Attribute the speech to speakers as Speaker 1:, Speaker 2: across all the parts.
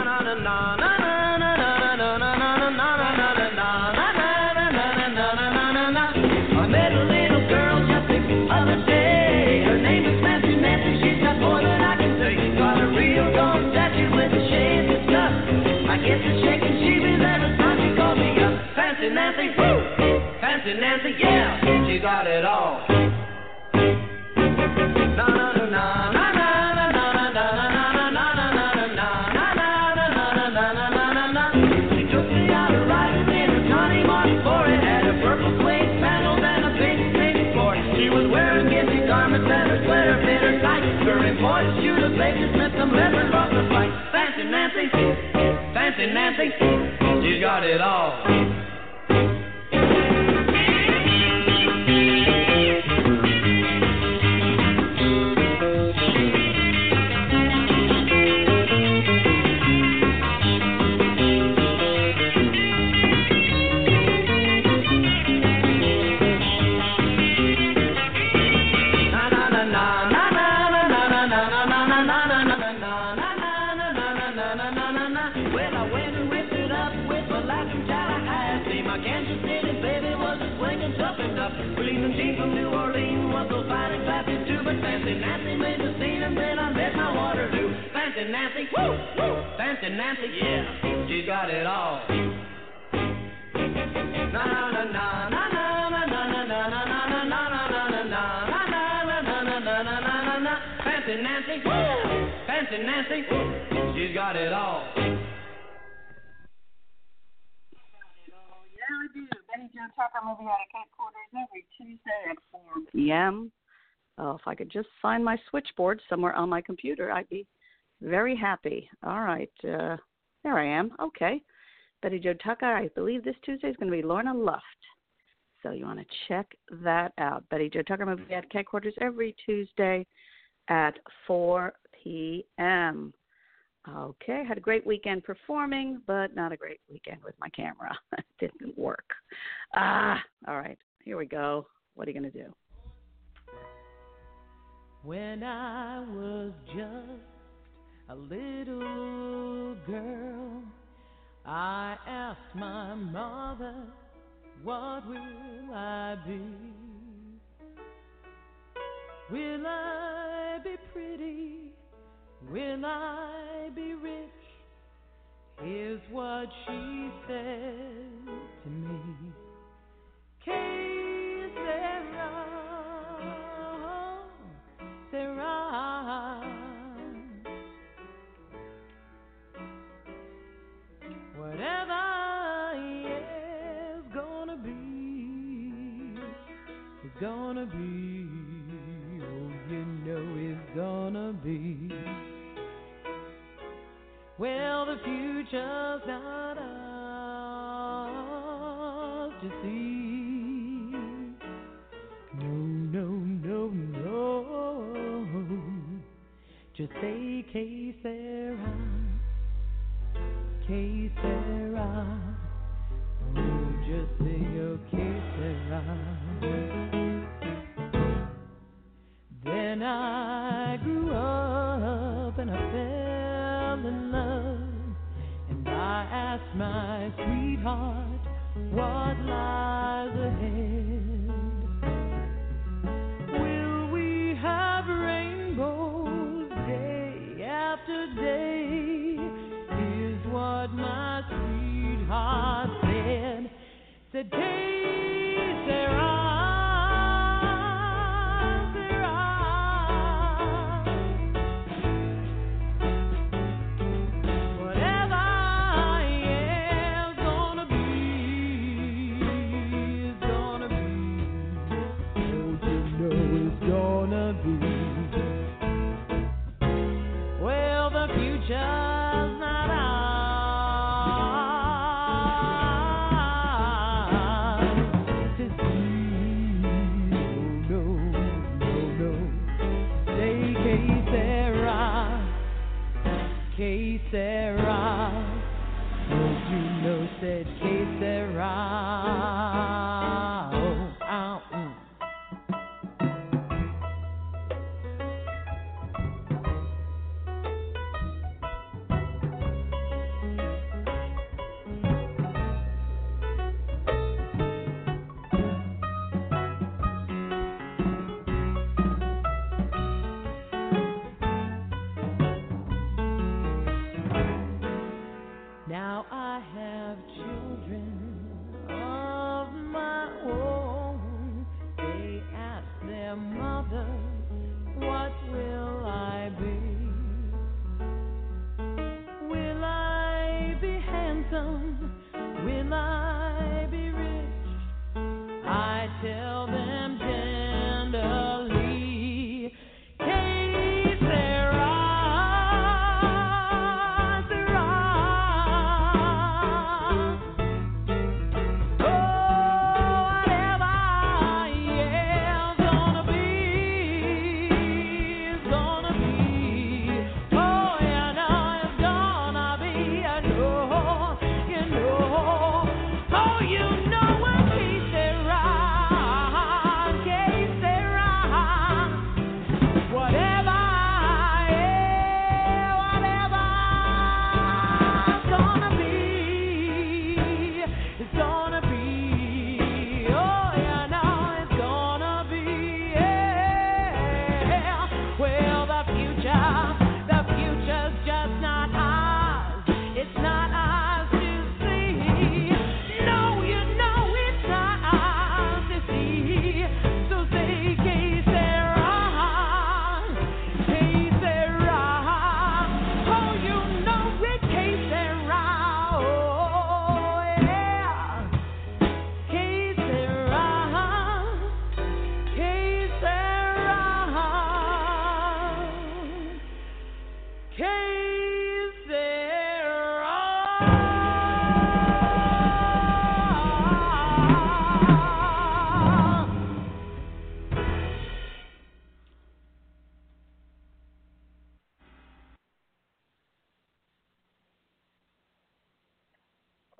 Speaker 1: Nancy, woo! Fancy Nancy, yeah, she got it all. Na na na na na na na na na na na na. She took me out riding in her Johnny Martin Ford. Had a purple suede sandals and a pink floor. She was wearing skimpy garments and her sweater fit her tight. Her imported shoe to Baker Smith, some leopard off the fight. Fancy Nancy, she got it all. Nancy, woo, woo, Fancy Nancy, yeah, she got it all. Na na na na na na na na na na na na na. Fancy Nancy, woo, Fancy Nancy, she's got it all.
Speaker 2: Yeah, I do. Betty Jo Tucker movie out of headquarters every Tuesday at 4 p.m. Oh, if I could just find my switchboard somewhere on my computer, I'd be very happy. All right. There I am. Okay. Betty Jo Tucker, I believe this Tuesday is going to be Lorna Luft. So you want to check that out. Betty Jo Tucker movie at headquarters every Tuesday at 4 p.m. Okay. Had a great weekend performing, but not a great weekend with my camera. It didn't work. All right. Here we go. What are you going to do?
Speaker 3: When I was just a little girl, I asked my mother, what will I be? Will I be pretty? Will I be rich? Here's what she said to me. Que sera, sera. Whatever is gonna be, is gonna be. Oh, you know it's gonna be. Well, the future's not ours to see. No, no, no, no. Just say que sera. Que sera, oh, just say your que sera. Then I grew up and I fell in love, and I asked my sweetheart what lies ahead. Will we have rainbows day after day? What my sweetheart said, que sera, sera. Whatever is gonna be, is gonna be. Oh, you know it's gonna be. Well, the future's not ours. Que sera, don't you know, said que sera. Oh,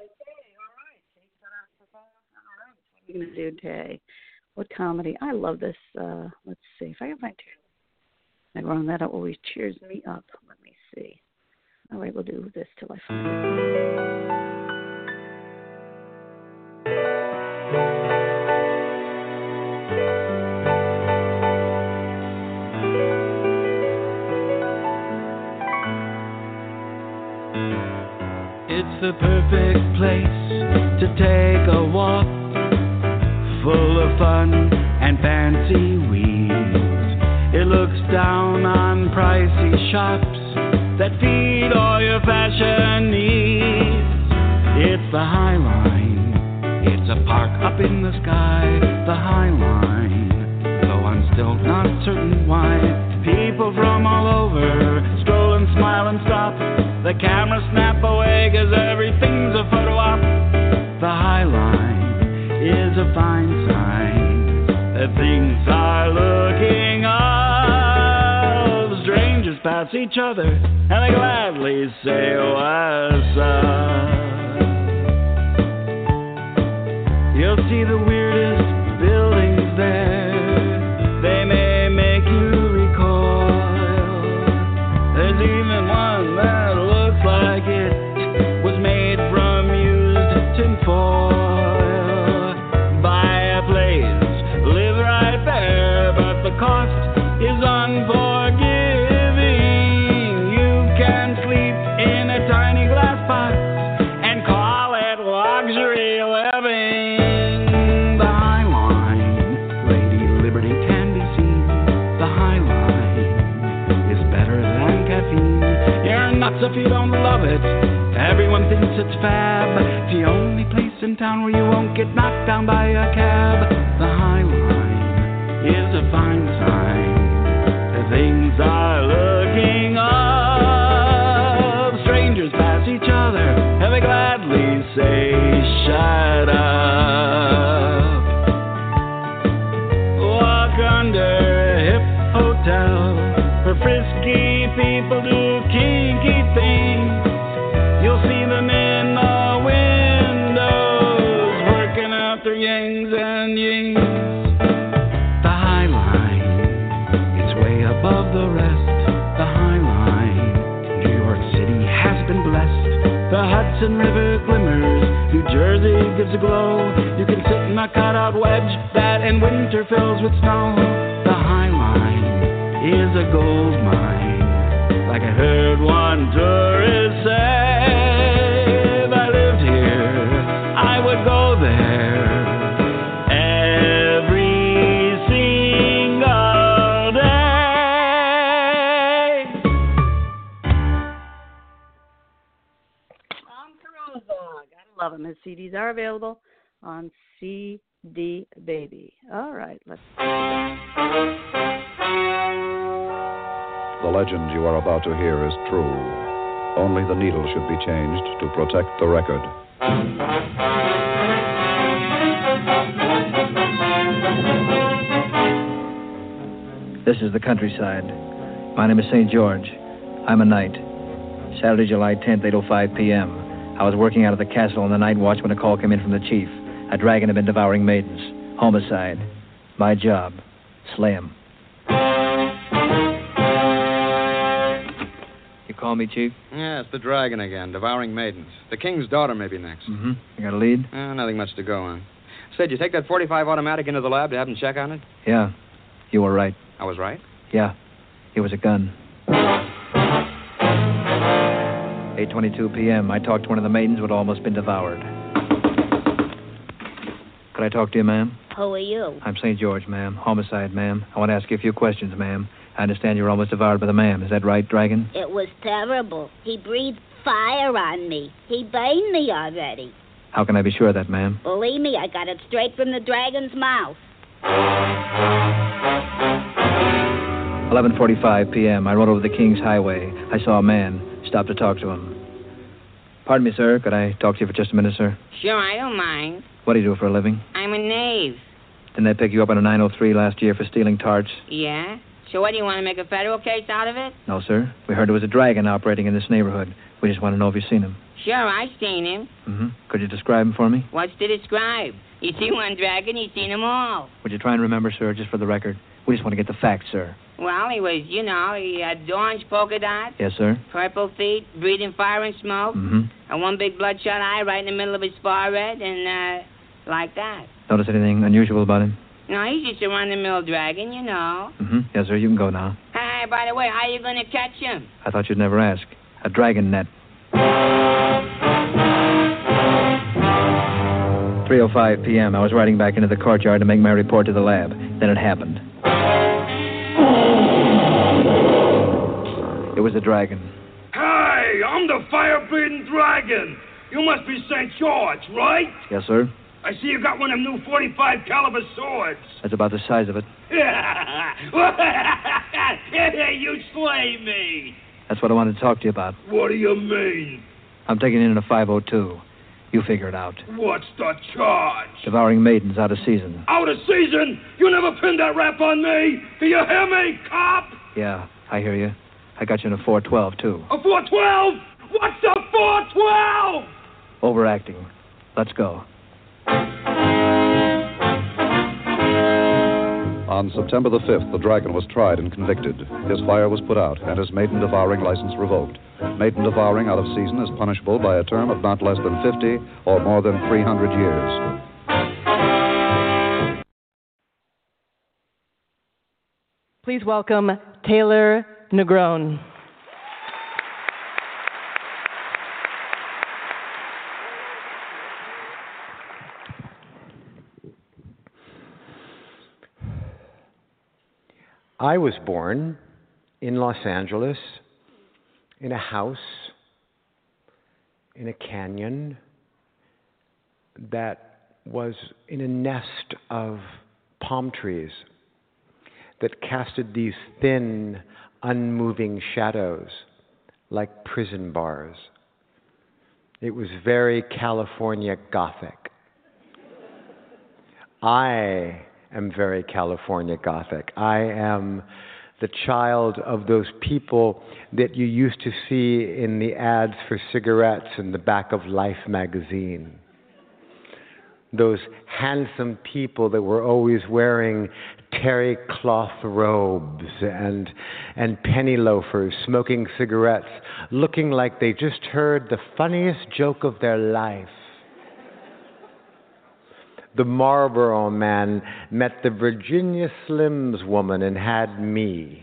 Speaker 2: What are you going to do today? What comedy? I love this. Let's see if I can find two. And wrong that always cheers me up. Let me see. All right, we'll do this till I find it.
Speaker 3: It's the perfect place to take a walk, full of fun and fancy weeds. It looks down on pricey shops that feed all your fashion needs. It's the High Line. It's a park up in the sky, the High Line. Though I'm still not certain why people from all over stroll and smile and stop. The cameras snap away 'cause everything's a photo op. The High Line is a fine sign that things are looking up. Strangers pass each other and they gladly say what's up. You'll see the weirdest buildings there. They may make you recoil. There's even one that looks like it was made from used tinfoil. Buy a place, live right there, but the cost is unforgiving. You can sleep in a tiny glass box and call it luxury living. The High Line, Lady Liberty can be seen. The High Line is better than caffeine. You're nuts if you don't love it. Everyone thinks it's fab. It's the only place in town where you won't get knocked down by a cab. The High Line is a fine sign that things are looking up. Strangers pass each other and they gladly say, shut up. Walk under a hip hotel where frisky people do kinky things. You'll see them in the windows working out their yings and yings. The High Line, it's way above the rest. The High Line, New York City has been blessed. The Hudson River glimmers, New Jersey gives a glow. You can sit in a cutout wedge that in winter fills with snow. The High Line is a gold mine, like I heard one tourist say. If I lived here, I would go there every single day.
Speaker 2: Tom Carosa, gotta love him. His CDs are available on CD Baby. All right, let's.
Speaker 4: The legend you are about to hear is true. Only the needle should be changed to protect the record.
Speaker 5: This is the countryside. My name is St. George. I'm a knight. Saturday, July 10th, 8:05 p.m. I was working out of the castle on the night watch when a call came in from the chief. A dragon had been devouring maidens. Homicide. My job. Slay him. You call me, Chief?
Speaker 6: Yeah, it's the dragon again, devouring maidens. The king's daughter may be next.
Speaker 5: Mm-hmm. You got a lead?
Speaker 6: Nothing much to go on. Said you take that .45 automatic into the lab to have them check on it?
Speaker 5: Yeah. You were right.
Speaker 6: I was right?
Speaker 5: Yeah. It was a gun. 8:22 p.m. I talked to one of the maidens who had almost been devoured. Could I talk to you, ma'am?
Speaker 7: Who are you?
Speaker 5: I'm St. George, ma'am. Homicide, ma'am. I want to ask you a few questions, ma'am. I understand you were almost devoured by the man. Is that right, Dragon?
Speaker 7: It was terrible. He breathed fire on me. He burned me already.
Speaker 5: How can I be sure of that, ma'am?
Speaker 7: Believe me, I got it straight from the dragon's mouth.
Speaker 5: 11:45 p.m. I rode over the King's Highway. I saw a man. Stopped to talk to him. Pardon me, sir. Could I talk to you for just a minute, sir?
Speaker 8: Sure, I don't mind.
Speaker 5: What do you do for a living?
Speaker 8: I'm a knave.
Speaker 5: Didn't they pick you up on a 903 last year for stealing tarts?
Speaker 8: Yeah? So what, do you want to make a federal case out of it?
Speaker 5: No, sir. We heard there was a dragon operating in this neighborhood. We just want to know if you've seen him.
Speaker 8: Sure, I've seen him.
Speaker 5: Mm-hmm. Could you describe him for me?
Speaker 8: What's to describe? You see one dragon, you've seen them all.
Speaker 5: Would you try and remember, sir, just for the record? We just want to get the facts, sir.
Speaker 8: Well, he was, he had orange polka dots.
Speaker 5: Yes, sir.
Speaker 8: Purple feet, breathing fire and smoke.
Speaker 5: Mm-hmm.
Speaker 8: And one big bloodshot eye right in the middle of his forehead, and, like that.
Speaker 5: Notice anything unusual about him?
Speaker 8: No, he's just a run-of-the-mill dragon,
Speaker 5: Mm-hmm. Yes, sir, you can go now.
Speaker 8: Hey, by the way, how are you going to catch him?
Speaker 5: I thought you'd never ask. A dragon net. 3:05 p.m. I was riding back into the courtyard to make my report to the lab. Then it happened. It was a dragon.
Speaker 9: Hey, I'm the fire-breathing dragon. You must be St. George, right?
Speaker 5: Yes, sir.
Speaker 9: I see you got one of them new 45 caliber swords.
Speaker 5: That's about the size of it.
Speaker 9: You slay me.
Speaker 5: That's what I wanted to talk to you about.
Speaker 9: What do you mean?
Speaker 5: I'm taking in a 502. You figure it out.
Speaker 9: What's the charge?
Speaker 5: Devouring maidens out of season.
Speaker 9: Out of season? You never pinned that rap on me. Do you hear me, cop?
Speaker 5: Yeah, I hear you. I got you in a 412, too.
Speaker 9: A 412? What's a 412?
Speaker 5: Overacting. Let's go.
Speaker 4: On September the 5th, the dragon was tried and convicted. His fire was put out and his maiden-devouring license revoked. Maiden-devouring out of season is punishable by a term of not less than 50 or more than 300 years.
Speaker 10: Please welcome Taylor Negron.
Speaker 11: I was born in Los Angeles, in a house, in a canyon that was in a nest of palm trees that casted these thin, unmoving shadows like prison bars. It was very California Gothic. I am very California Gothic. I am the child of those people that you used to see in the ads for cigarettes in the back of Life magazine. Those handsome people that were always wearing terry cloth robes and penny loafers, smoking cigarettes, looking like they just heard the funniest joke of their life. The Marlboro Man met the Virginia Slims woman and had me.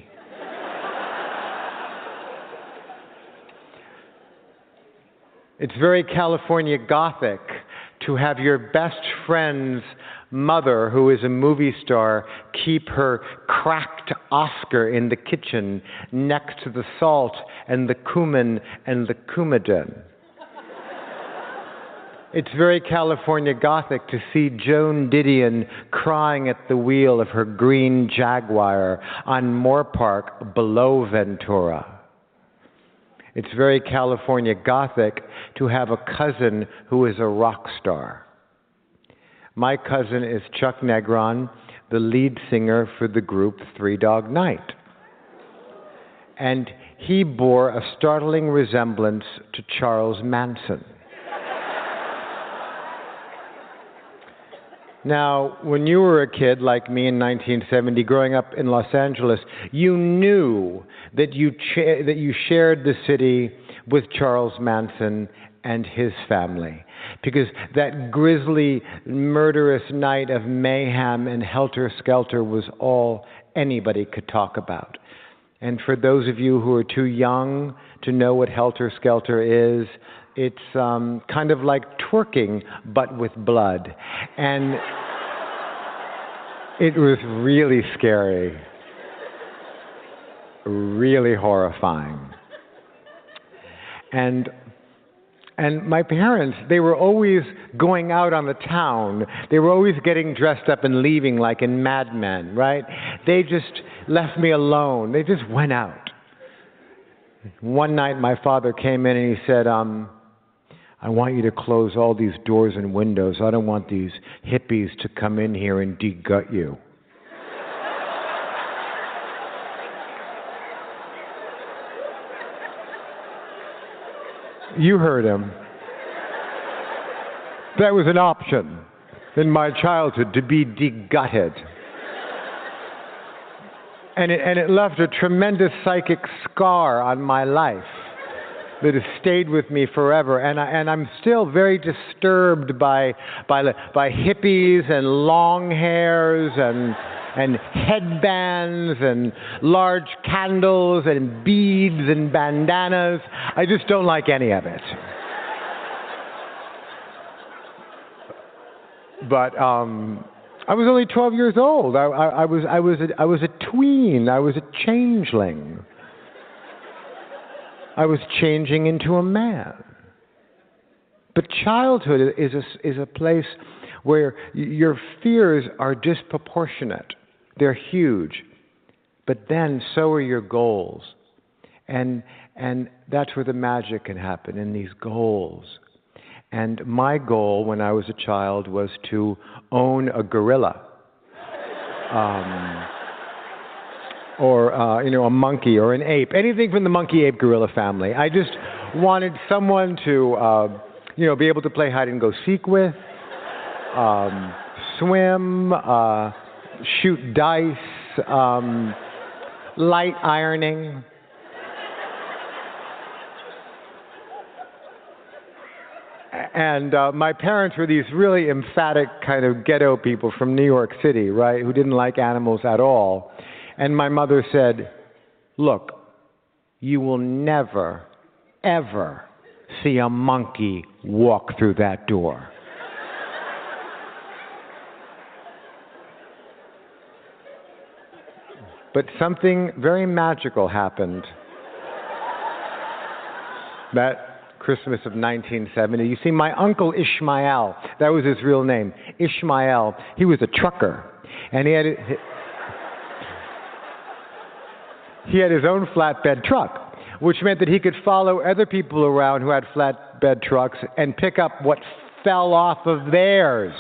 Speaker 11: It's very California Gothic to have your best friend's mother, who is a movie star, keep her cracked Oscar in the kitchen next to the salt and the cumin and the coumadin. It's very California Gothic to see Joan Didion crying at the wheel of her green Jaguar on Moore Park below Ventura. It's very California Gothic to have a cousin who is a rock star. My cousin is Chuck Negron, the lead singer for the group Three Dog Night. And he bore a startling resemblance to Charles Manson. Now, when you were a kid like me in 1970, growing up in Los Angeles, you knew that you shared the city with Charles Manson and his family, because that grisly, murderous night of mayhem and helter-skelter was all anybody could talk about. And for those of you who are too young to know what helter-skelter is, it's kind of like twerking, but with blood. And it was really scary, really horrifying. And my parents, they were always going out on the town. They were always getting dressed up and leaving like in Mad Men, right? They just left me alone. They just went out. One night my father came in and he said, I want you to close all these doors and windows. I don't want these hippies to come in here and de-gut you. You heard him. That was an option in my childhood, to be degutted. And it left a tremendous psychic scar on my life that has stayed with me forever. And I'm still very disturbed by hippies and long hairs and headbands and large candles and beads and bandanas. I just don't like any of it. But I was only 12 years old. I was a tween. I was a changeling. I was changing into a man. But childhood is a place where your fears are disproportionate. They're huge. But then so are your goals. And that's where the magic can happen, in these goals. And my goal when I was a child was to own a gorilla. Or a monkey or an ape. Anything from the monkey-ape gorilla family. I just wanted someone to, be able to play hide-and-go-seek with, swim, shoot dice, light ironing. And my parents were these really emphatic kind of ghetto people from New York City, right, who didn't like animals at all. And my mother said, look, you will never, ever see a monkey walk through that door. But something very magical happened that Christmas of 1970. You see, my uncle Ishmael, that was his real name, Ishmael, he was a trucker. And he had his own flatbed truck, which meant that he could follow other people around who had flatbed trucks and pick up what fell off of theirs.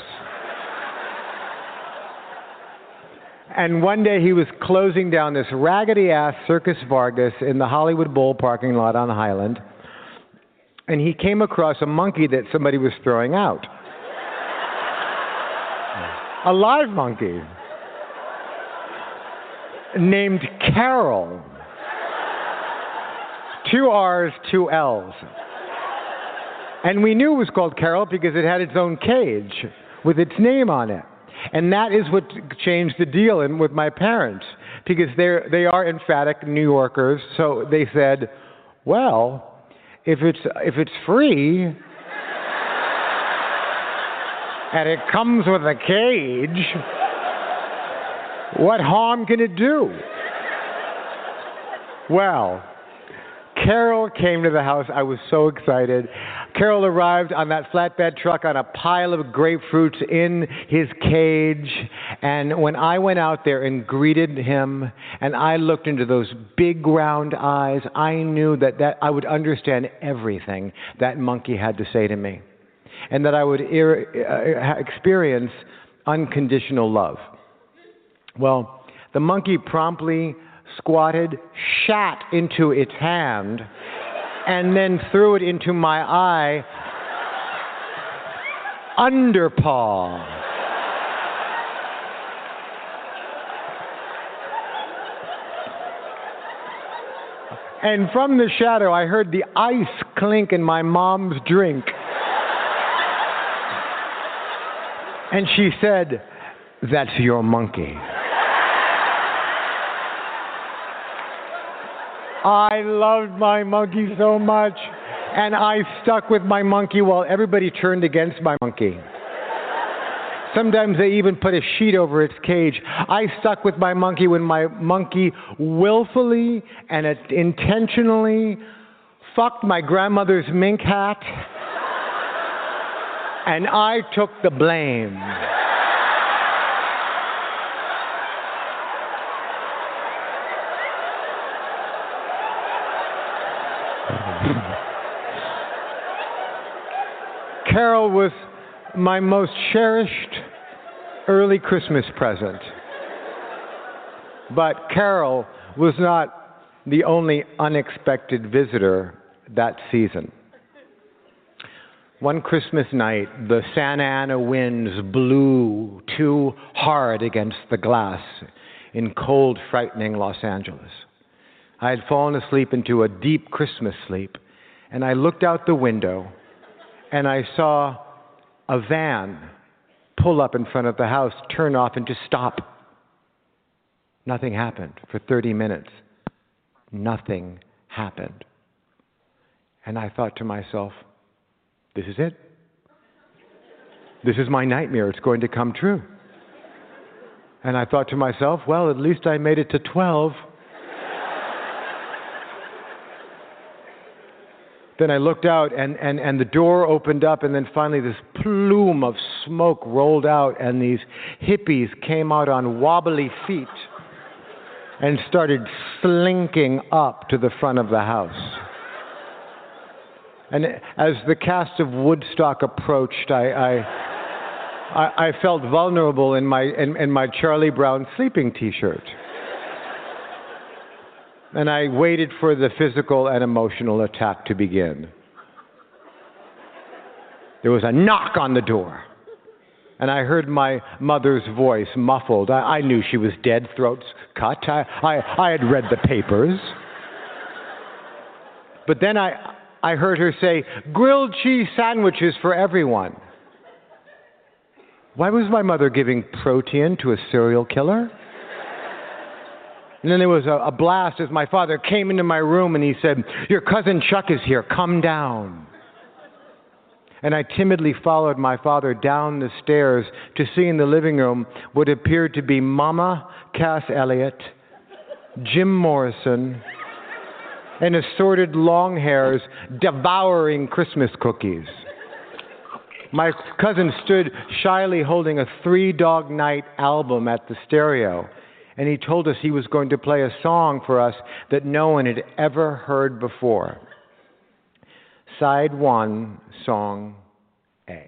Speaker 11: And one day he was closing down this raggedy-ass Circus Vargas in the Hollywood Bowl parking lot on Highland, and he came across a monkey that somebody was throwing out. A live monkey named Carol. 2 R's, 2 L's. And we knew it was called Carol because it had its own cage with its name on it. And that is what changed the deal with my parents, because they are emphatic New Yorkers. So they said, well, if it's free and it comes with a cage, what harm can it do? Well, Carol came to the house. I was so excited. Carol arrived on that flatbed truck on a pile of grapefruits in his cage. And when I went out there and greeted him, and I looked into those big round eyes, I knew that I would understand everything that monkey had to say to me. And that I would experience unconditional love. Well, the monkey promptly squatted, shat into its hand, and then threw it into my eye, underpaw. And from the shadow, I heard the ice clink in my mom's drink. And she said, "That's your monkey." I loved my monkey so much, and I stuck with my monkey while everybody turned against my monkey. Sometimes they even put a sheet over its cage. I stuck with my monkey when my monkey willfully and intentionally fucked my grandmother's mink hat, and I took the blame. Carol was my most cherished early Christmas present. But Carol was not the only unexpected visitor that season. One Christmas night, the Santa Ana winds blew too hard against the glass in cold, frightening Los Angeles. I had fallen asleep into a deep Christmas sleep, and I looked out the window, and I saw a van pull up in front of the house, turn off, and just stop. Nothing happened for 30 minutes. Nothing happened. And I thought to myself, this is it. This is my nightmare. It's going to come true. And I thought to myself, well, at least I made it to 12. Then I looked out, and the door opened up, and then finally this plume of smoke rolled out, and these hippies came out on wobbly feet and started slinking up to the front of the house. And as the cast of Woodstock approached, I felt vulnerable in my Charlie Brown sleeping T-shirt. And I waited for the physical and emotional attack to begin. There was a knock on the door. And I heard my mother's voice muffled. I knew she was dead, throats cut. I had read the papers. But then I heard her say, grilled cheese sandwiches for everyone. Why was my mother giving protein to a serial killer? And then there was a blast as my father came into my room and he said, your cousin Chuck is here, come down. And I timidly followed my father down the stairs to see in the living room what appeared to be Mama Cass Elliot, Jim Morrison, and assorted long hairs devouring Christmas cookies. My cousin stood shyly holding a 3 Dog Night album at the stereo, and he told us he was going to play a song for us that no one had ever heard before. Side 1, song A.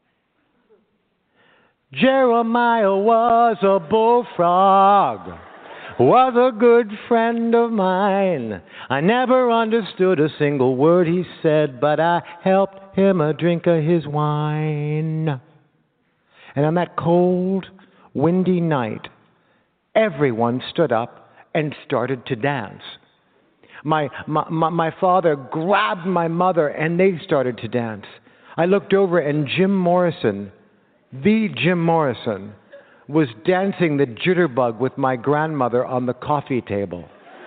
Speaker 11: Jeremiah was a bullfrog, was a good friend of mine. I never understood a single word he said, but I helped him a drink of his wine. And on that cold, windy night, everyone stood up and started to dance. My father grabbed my mother and they started to dance. I looked over and Jim Morrison, the Jim Morrison, was dancing the jitterbug with my grandmother on the coffee table.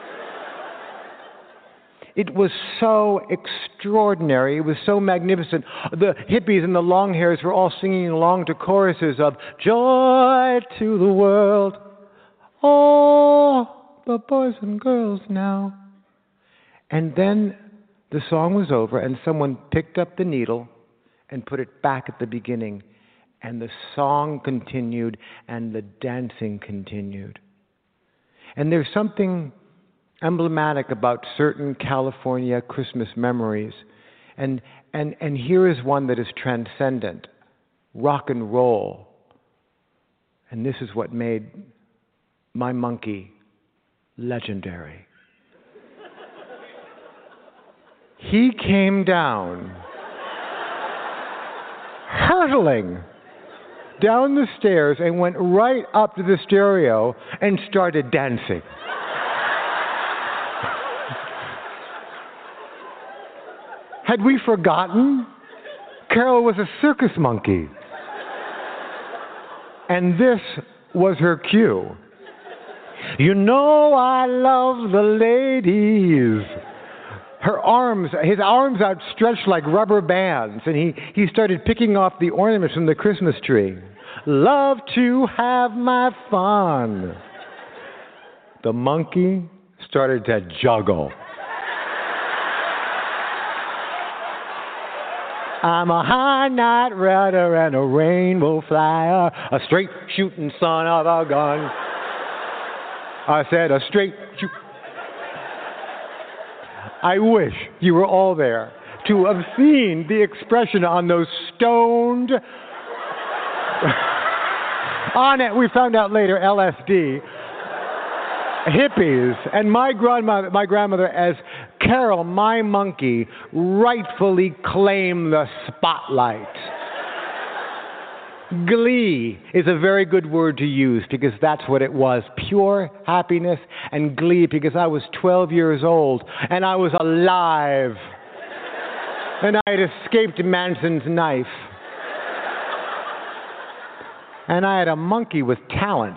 Speaker 11: It was so extraordinary. It was so magnificent. The hippies and the long hairs were all singing along to choruses of joy to the world. Oh, the boys and girls now. And then the song was over and someone picked up the needle and put it back at the beginning. And the song continued and the dancing continued. And there's something emblematic about certain California Christmas memories. And here is one that is transcendent. Rock and roll. And this is what made my monkey legendary. He came down, hurtling down the stairs and went right up to the stereo and started dancing. Had we forgotten? Carol was a circus monkey. And this was her cue. You know I love the ladies. His arms outstretched like rubber bands, and he started picking off the ornaments from the Christmas tree. Love to have my fun. The monkey started to juggle. I'm a high-night rider and a rainbow flyer, a straight shooting son of a gun. I said a straight shoot. I wish you were all there to have seen the expression on those stoned, on it, we found out later, LSD, hippies, and my grandmother as Carol, my monkey, rightfully claimed the spotlight. Glee is a very good word to use because that's what it was. Pure happiness and glee because I was 12 years old and I was alive. And I had escaped Manson's knife. And I had a monkey with talent.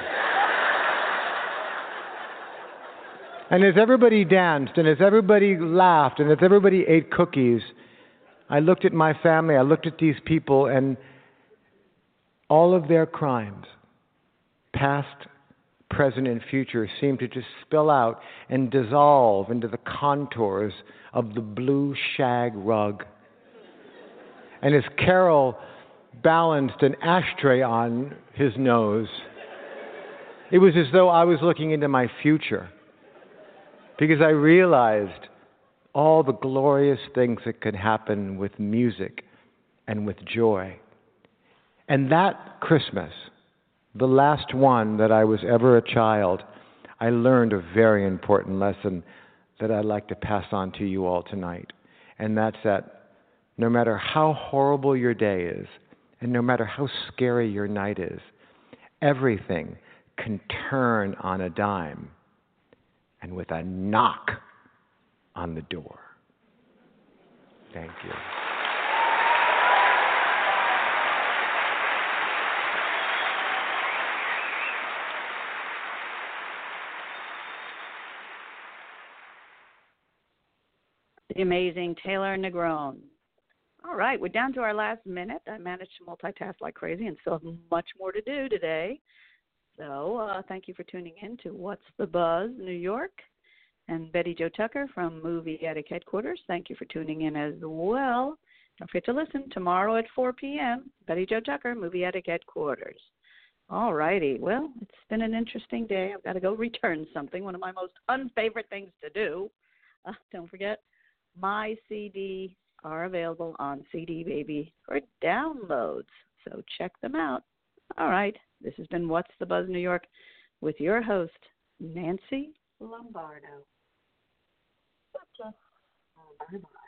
Speaker 11: And as everybody danced, and as everybody laughed, and as everybody ate cookies, I looked at my family, I looked at these people, and all of their crimes, past, present, and future, seemed to just spill out and dissolve into the contours of the blue shag rug. And as Carol balanced an ashtray on his nose, it was as though I was looking into my future, because I realized all the glorious things that could happen with music and with joy. And that Christmas, the last one that I was ever a child, I learned a very important lesson that I'd like to pass on to you all tonight. And that's that no matter how horrible your day is, and no matter how scary your night is, everything can turn on a dime and with a knock on the door. Thank you.
Speaker 2: The amazing Taylor Negron. All right, we're down to our last minute. I managed to multitask like crazy and still have much more to do today. So thank you for tuning in to What's the Buzz, New York. And Betty Jo Tucker from Movie Attic Headquarters, thank you for tuning in as well. Don't forget to listen tomorrow at 4 p.m. Betty Jo Tucker, Movie Attic Headquarters. All righty. Well, it's been an interesting day. I've got to go return something, one of my most unfavorite things to do. Don't forget, my CDs are available on CD Baby for downloads, so check them out. All right, this has been What's the Buzz New York with your host, Nancy Lombardo. Bye-bye.